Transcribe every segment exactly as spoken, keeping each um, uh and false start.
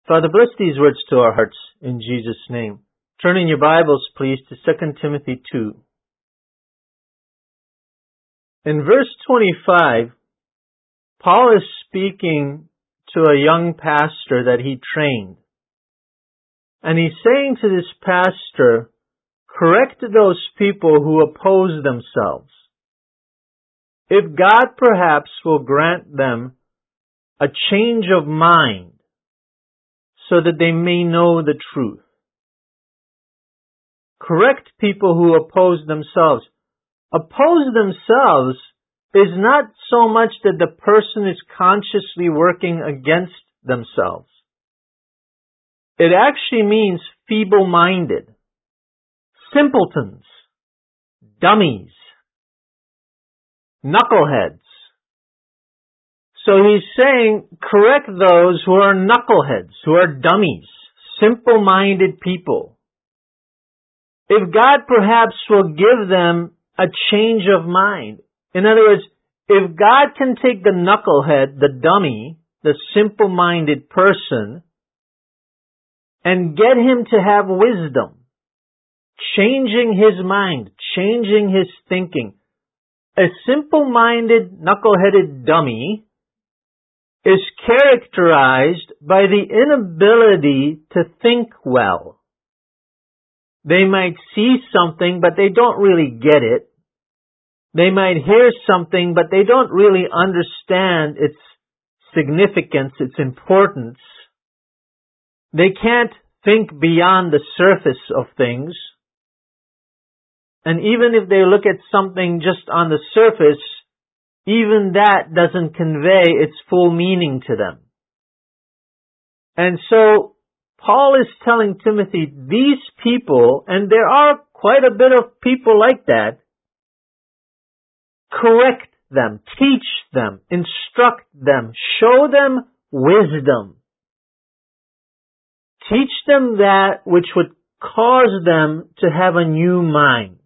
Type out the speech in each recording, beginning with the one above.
Father, bless these words to our hearts in Jesus' name. Turn in your Bibles, please, to Second Timothy two. In verse twenty-five, Paul is speaking to a young pastor that he trained. And he's saying to this pastor, correct those people who oppose themselves. If God perhaps will grant them a change of mind so that they may know the truth. Correct people who oppose themselves. Oppose themselves is not so much that the person is consciously working against themselves. It actually means feeble-minded, simpletons, dummies, knuckleheads. So he's saying, correct those who are knuckleheads, who are dummies, simple-minded people. If God perhaps will give them a change of mind. In other words, if God can take the knucklehead, the dummy, the simple-minded person, and get him to have wisdom, changing his mind, changing his thinking. A simple-minded, knuckle-headed dummy is characterized by the inability to think well. They might see something, but they don't really get it. They might hear something, but they don't really understand its significance, its importance. They can't think beyond the surface of things. And even if they look at something just on the surface, even that doesn't convey its full meaning to them. And so, Paul is telling Timothy, these people, and there are quite a bit of people like that, correct them, teach them, instruct them, show them wisdom. Teach them that which would cause them to have a new mind.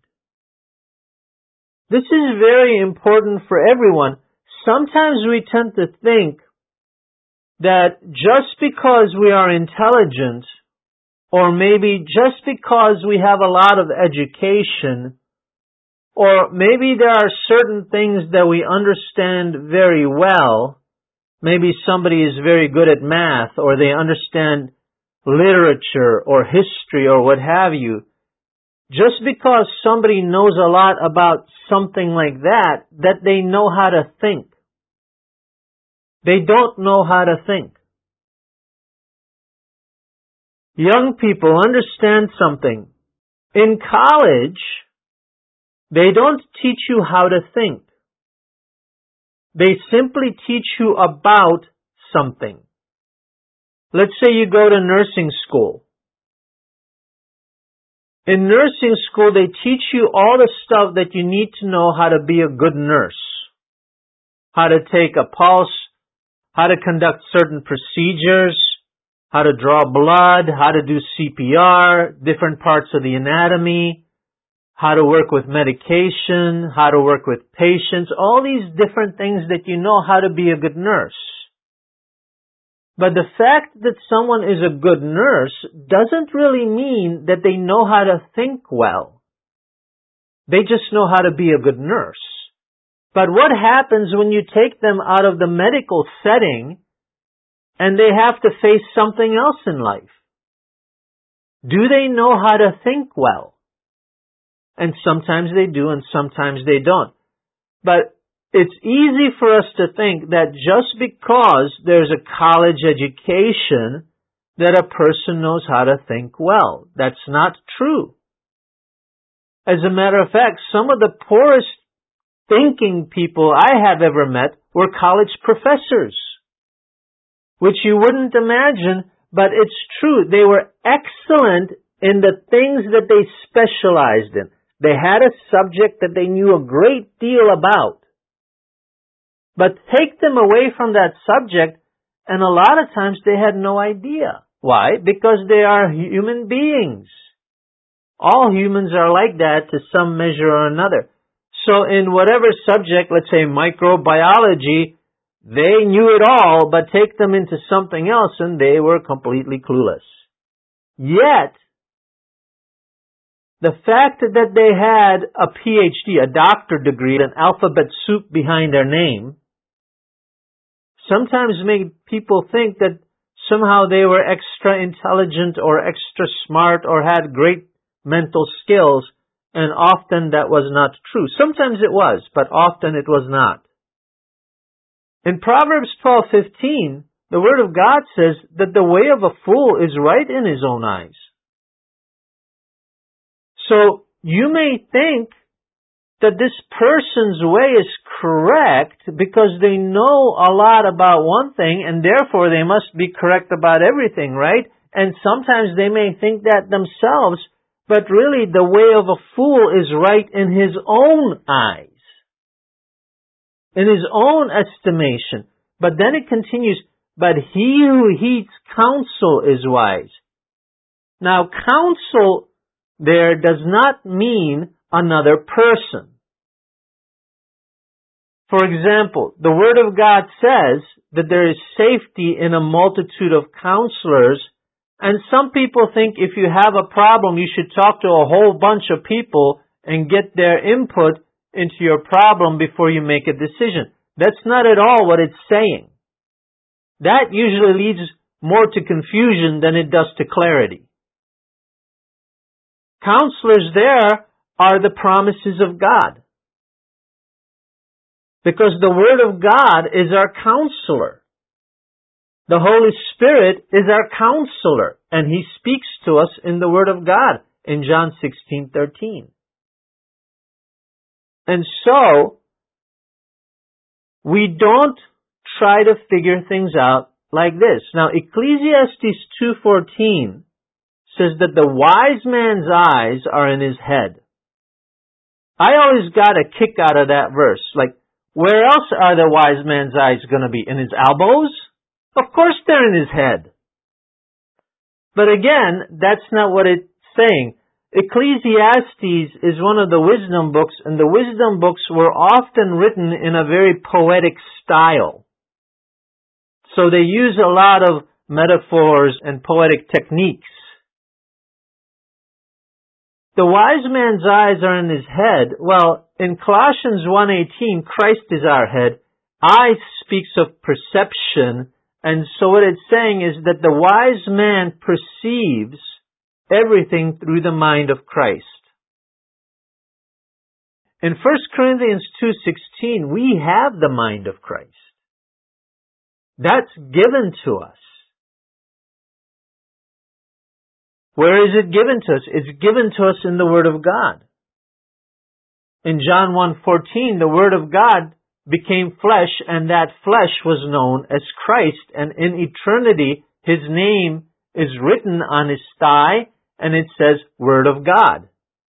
This is very important for everyone. Sometimes we tend to think that just because we are intelligent, or maybe just because we have a lot of education, or maybe there are certain things that we understand very well, maybe somebody is very good at math, or they understand literature or history or what have you, just because somebody knows a lot about something like that, that they know how to think. They don't know how to think. Young people understand something. In college, they don't teach you how to think. They simply teach you about something. Let's say you go to nursing school. In nursing school, they teach you all the stuff that you need to know how to be a good nurse. How to take a pulse, how to conduct certain procedures, how to draw blood, how to do C P R, different parts of the anatomy, how to work with medication, how to work with patients, all these different things that you know how to be a good nurse. But the fact that someone is a good nurse doesn't really mean that they know how to think well. They just know how to be a good nurse. But what happens when you take them out of the medical setting and they have to face something else in life? Do they know how to think well? And sometimes they do and sometimes they don't. But it's easy for us to think that just because there's a college education that a person knows how to think well. That's not true. As a matter of fact, some of the poorest thinking people I have ever met were college professors, which you wouldn't imagine, but it's true. They were excellent in the things that they specialized in. They had a subject that they knew a great deal about. But take them away from that subject, and a lot of times they had no idea. Why? Because they are human beings. All humans are like that to some measure or another. So in whatever subject, let's say microbiology, They knew it all, but take them into something else and they were completely clueless. Yet, the fact that they had a P H D, a doctorate degree, an alphabet soup behind their name, sometimes made people think that somehow they were extra intelligent or extra smart or had great mental skills, and often that was not true. Sometimes it was, but often it was not. In Proverbs twelve fifteen, the Word of God says that the way of a fool is right in his own eyes. So you may think that this person's way is correct because they know a lot about one thing and therefore they must be correct about everything, right? And sometimes they may think that themselves, but really the way of a fool is right in his own eyes, in his own estimation. But then it continues, but he who heeds counsel is wise. Now, counsel there does not mean another person. For example, the Word of God says that there is safety in a multitude of counselors, and some people think if you have a problem, you should talk to a whole bunch of people and get their input into your problem before you make a decision. That's not at all what it's saying. That usually leads more to confusion than it does to clarity. Counselors there are the promises of God. Because the Word of God is our counselor. The Holy Spirit is our counselor, and He speaks to us in the Word of God in John sixteen thirteen. And so, we don't try to figure things out like this. Now, Ecclesiastes two fourteen says that the wise man's eyes are in his head. I always got a kick out of that verse. Like, where else are the wise man's eyes going to be? In his elbows? Of course they're in his head. But again, that's not what it's saying. Ecclesiastes is one of the wisdom books, and the wisdom books were often written in a very poetic style. So they use a lot of metaphors and poetic techniques. The wise man's eyes are in his head. Well, in Colossians one eighteen, Christ is our head. Eye speaks of perception, and so what it's saying is that the wise man perceives everything through the mind of Christ. In First Corinthians two sixteen, we have the mind of Christ. That's given to us. Where is it given to us? It's given to us in the Word of God. In John one fourteen, the Word of God became flesh, and that flesh was known as Christ, and in eternity, His name is written on His thigh, and it says Word of God.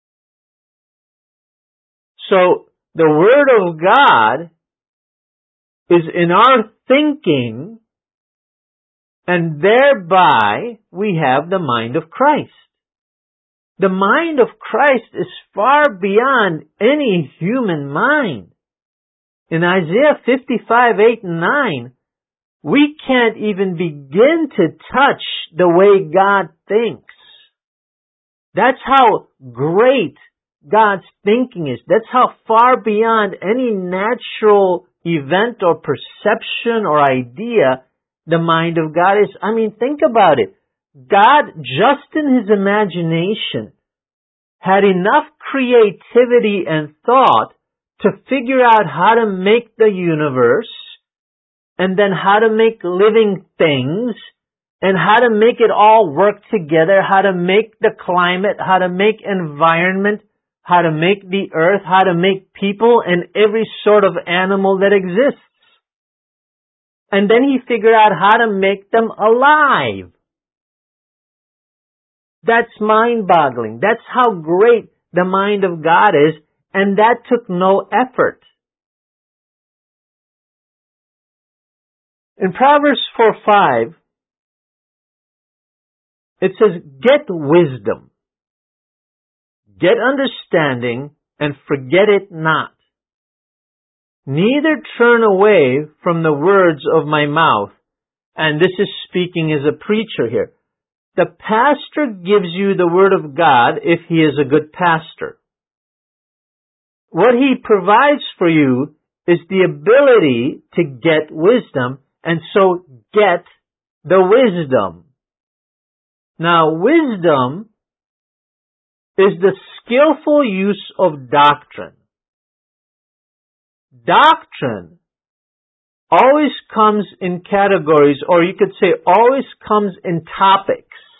So, the Word of God is in our thinking, and thereby we have the mind of Christ. The mind of Christ is far beyond any human mind. In Isaiah fifty-five, eight and nine, we can't even begin to touch the way God thinks. That's how great God's thinking is. That's how far beyond any natural event or perception or idea the mind of God is. I mean, think about it. God, just in His imagination, had enough creativity and thought to figure out how to make the universe, and then how to make living things, and how to make it all work together, how to make the climate, how to make environment, how to make the earth, how to make people, and every sort of animal that exists. And then He figured out how to make them alive. That's mind-boggling. That's how great the mind of God is, and that took no effort. In Proverbs four five, it says, get wisdom, get understanding, and forget it not. neither turn away from the words of my mouth. And this is speaking as a preacher here. The pastor gives you the word of God if he is a good pastor. What he provides for you is the ability to get wisdom, and so get the wisdom. Now, wisdom is the skillful use of doctrine. Doctrine always comes in categories, or you could say always comes in topics.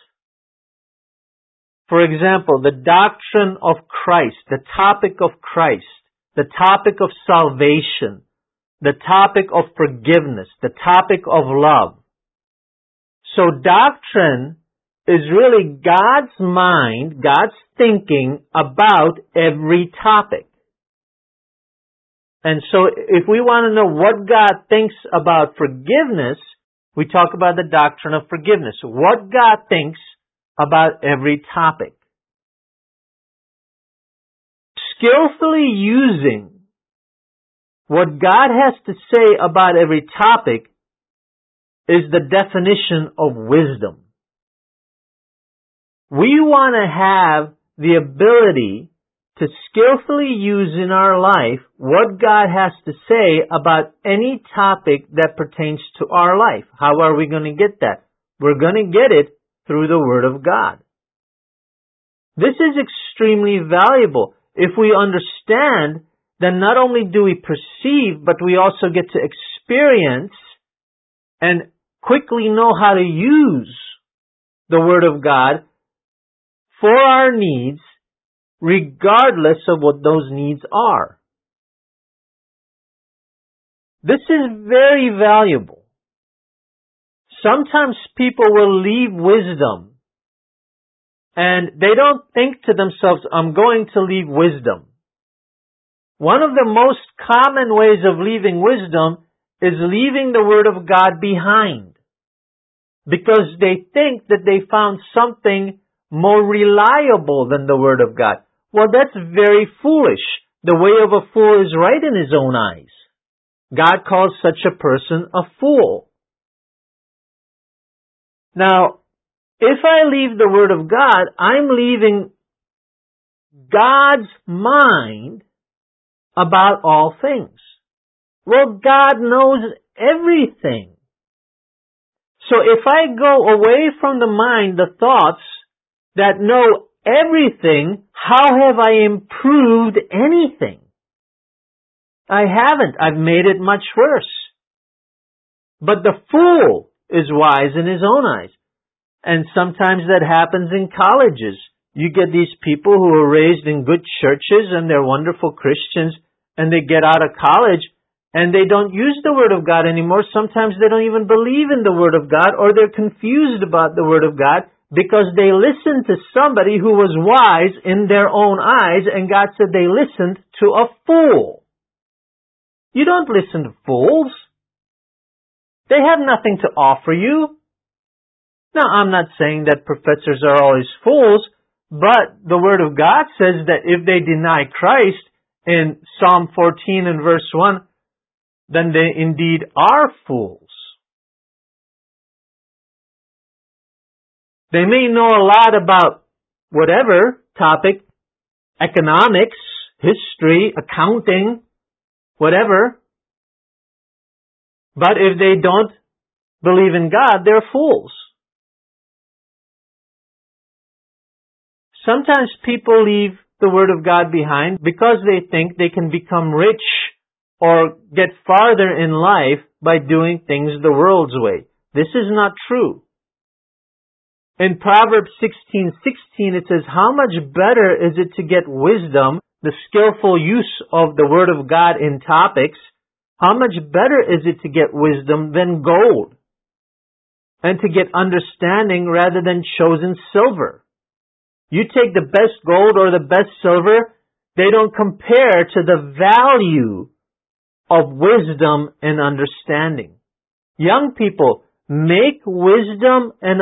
For example, the doctrine of Christ, the topic of Christ, the topic of salvation, the topic of forgiveness, the topic of love. So doctrine is really God's mind, God's thinking about every topic. And so if we want to know what God thinks about forgiveness, we talk about the doctrine of forgiveness. What God thinks about every topic. Skillfully using what God has to say about every topic is the definition of wisdom. We want to have the ability to skillfully use in our life what God has to say about any topic that pertains to our life. How are we going to get that? We're going to get it through the Word of God. This is extremely valuable. If we understand, then not only do we perceive, but we also get to experience and quickly know how to use the Word of God for our needs, regardless of what those needs are. This is very valuable. Sometimes people will leave wisdom and they don't think to themselves, I'm going to leave wisdom. One of the most common ways of leaving wisdom is leaving the Word of God behind, because they think that they found something more reliable than the Word of God. Well, that's very foolish. The way of a fool is right in his own eyes. God calls such a person a fool. Now, if I leave the Word of God, I'm leaving God's mind about all things. Well, God knows everything. So if I go away from the mind, the thoughts that know everything, how have I improved anything? I haven't. I've made it much worse. But the fool is wise in his own eyes. And sometimes that happens in colleges. You get these people who are raised in good churches and they're wonderful Christians, and they get out of college and they don't use the Word of God anymore. Sometimes they don't even believe in the Word of God, or they're confused about the Word of God because they listened to somebody who was wise in their own eyes, and God said they listened to a fool. You don't listen to fools. They have nothing to offer you. Now, I'm not saying that professors are always fools, but the Word of God says that if they deny Christ in Psalm fourteen and verse one, then they indeed are fools. They may know a lot about whatever topic, economics, history, accounting, whatever, but if they don't believe in God, they're fools. Sometimes people leave the Word of God behind because they think they can become rich or get farther in life by doing things the world's way. This is not true. In Proverbs sixteen sixteen, it says, how much better is it to get wisdom, the skillful use of the Word of God in topics? How much better is it to get wisdom than gold, and to get understanding rather than chosen silver? You take the best gold or the best silver, they don't compare to the value of wisdom and understanding. Young people, make wisdom and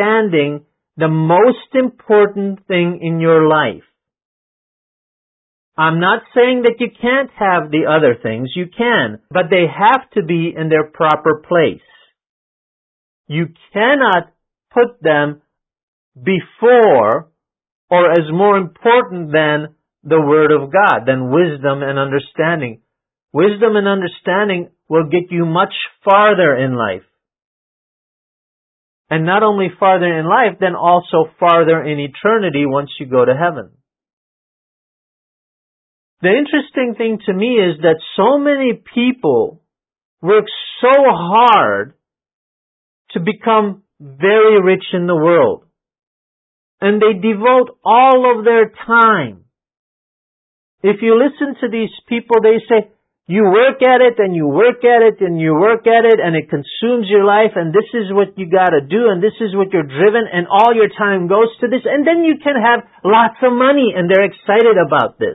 understanding the most important thing in your life. I'm not saying that you can't have the other things. You can, but they have to be in their proper place. You cannot put them before or as more important than the Word of God, than wisdom and understanding. Wisdom and understanding will get you much farther in life. And not only farther in life, then also farther in eternity once you go to heaven. The interesting thing to me is that so many people work so hard to become very rich in the world. And they devote all of their time. If you listen to these people, they say, you work at it and you work at it and you work at it and it consumes your life and this is what you gotta do and this is what you're driven and all your time goes to this and then you can have lots of money and they're excited about this.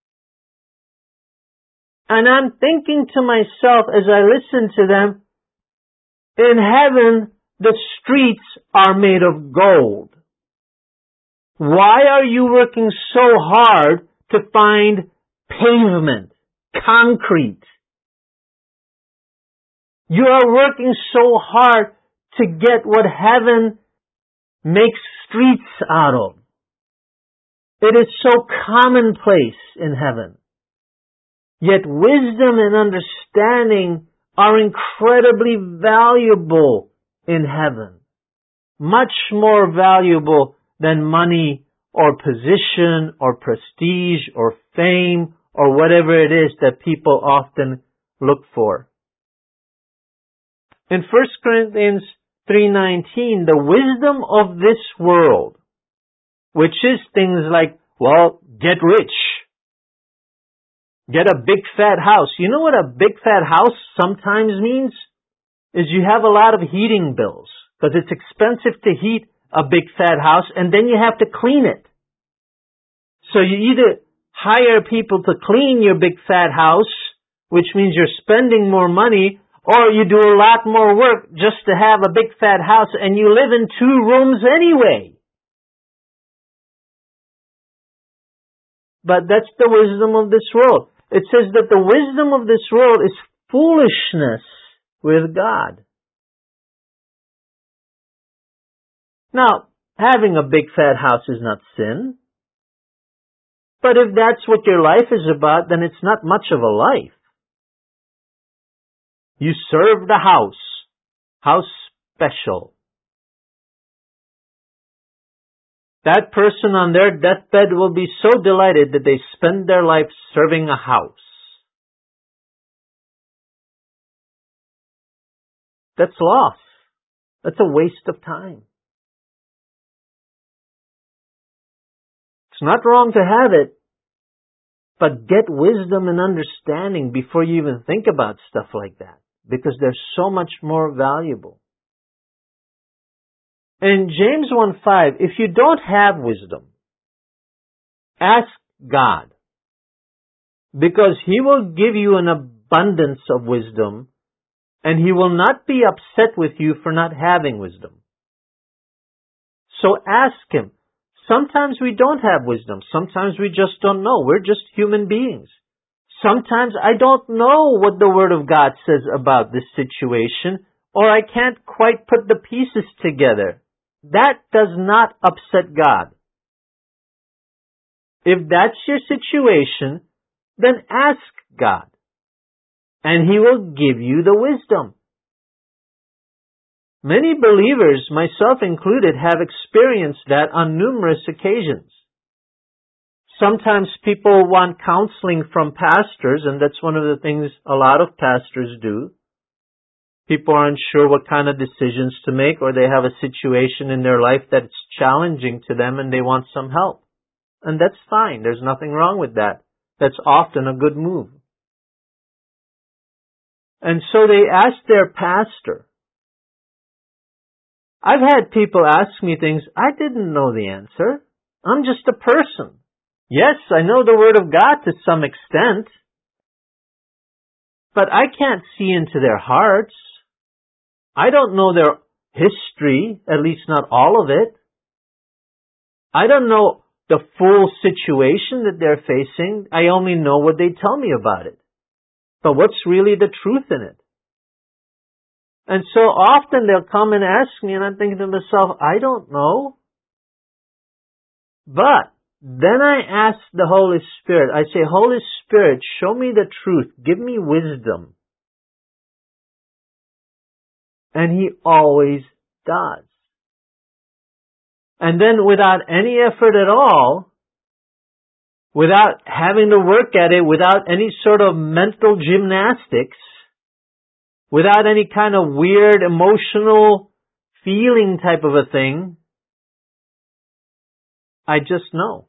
And I'm thinking to myself as I listen to them, in heaven the streets are made of gold. Why are you working so hard to find pavement? Concrete. You are working so hard to get what heaven makes streets out of. It is so commonplace in heaven. Yet wisdom and understanding are incredibly valuable in heaven. Much more valuable than money or position or prestige or fame or whatever it is that people often look for. In First Corinthians three nineteen, the wisdom of this world, which is things like, well, get rich, get a big fat house. You know what a big fat house sometimes means? Is you have a lot of heating bills, because it's expensive to heat a big fat house, and then you have to clean it. So you either hire people to clean your big fat house, which means you're spending more money, or you do a lot more work just to have a big fat house and you live in two rooms anyway. But that's the wisdom of this world. It says that the wisdom of this world is foolishness with God. Now, having a big fat house is not sin. But if that's what your life is about, then it's not much of a life. You serve the house. How special. That person on their deathbed will be so delighted that they spend their life serving a house. That's loss. That's a waste of time. It's not wrong to have it, but get wisdom and understanding before you even think about stuff like that, because they're so much more valuable. In James one five, if you don't have wisdom, ask God, because He will give you an abundance of wisdom, and He will not be upset with you for not having wisdom. So ask Him. Sometimes we don't have wisdom. Sometimes we just don't know. We're just human beings. Sometimes I don't know what the Word of God says about this situation, or I can't quite put the pieces together. That does not upset God. If that's your situation, then ask God, and He will give you the wisdom. Many believers, myself included, have experienced that on numerous occasions. Sometimes people want counseling from pastors, and that's one of the things a lot of pastors do. People aren't sure what kind of decisions to make, or they have a situation in their life that's challenging to them and they want some help. And that's fine. There's nothing wrong with that. That's often a good move. And so they ask their pastor. I've had people ask me things, I didn't know the answer. I'm just a person. Yes, I know the Word of God to some extent, but I can't see into their hearts. I don't know their history, at least not all of it. I don't know the full situation that they're facing. I only know what they tell me about it. But what's really the truth in it? And so often they'll come and ask me, and I'm thinking to myself, I don't know. But then I ask the Holy Spirit, I say, Holy Spirit, show me the truth. Give me wisdom. And He always does. And then without any effort at all, without having to work at it, without any sort of mental gymnastics, without any kind of weird emotional feeling type of a thing, I just know.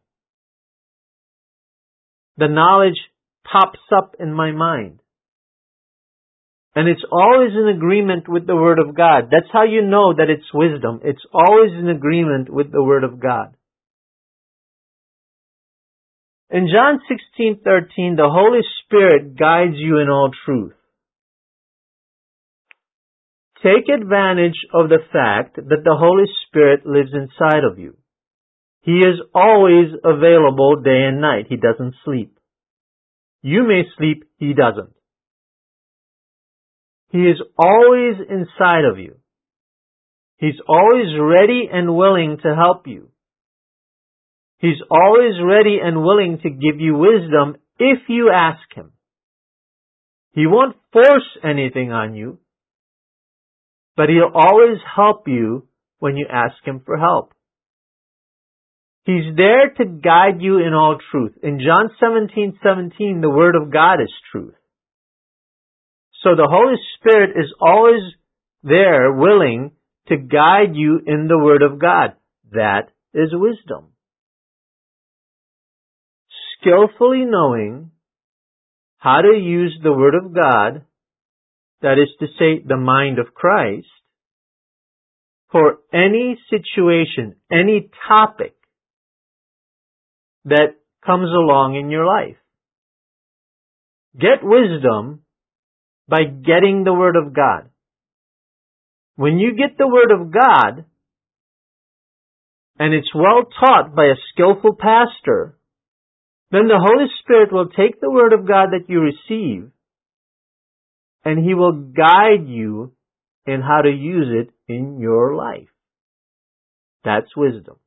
The knowledge pops up in my mind. And it's always in agreement with the Word of God. That's how you know that it's wisdom. It's always in agreement with the Word of God. In John sixteen thirteen, the Holy Spirit guides you in all truth. Take advantage of the fact that the Holy Spirit lives inside of you. He is always available day and night. He doesn't sleep. You may sleep, He doesn't. He is always inside of you. He's always ready and willing to help you. He's always ready and willing to give you wisdom if you ask Him. He won't force anything on you, but He'll always help you when you ask Him for help. He's there to guide you in all truth. In John seventeen seventeen, the Word of God is truth. So the Holy Spirit is always there, willing to guide you in the Word of God. That is wisdom. Skillfully knowing how to use the Word of God, that is to say, the mind of Christ, for any situation, any topic that comes along in your life. Get wisdom by getting the Word of God. When you get the Word of God, and it's well taught by a skillful pastor, then the Holy Spirit will take the Word of God that you receive, and He will guide you in how to use it in your life. That's wisdom.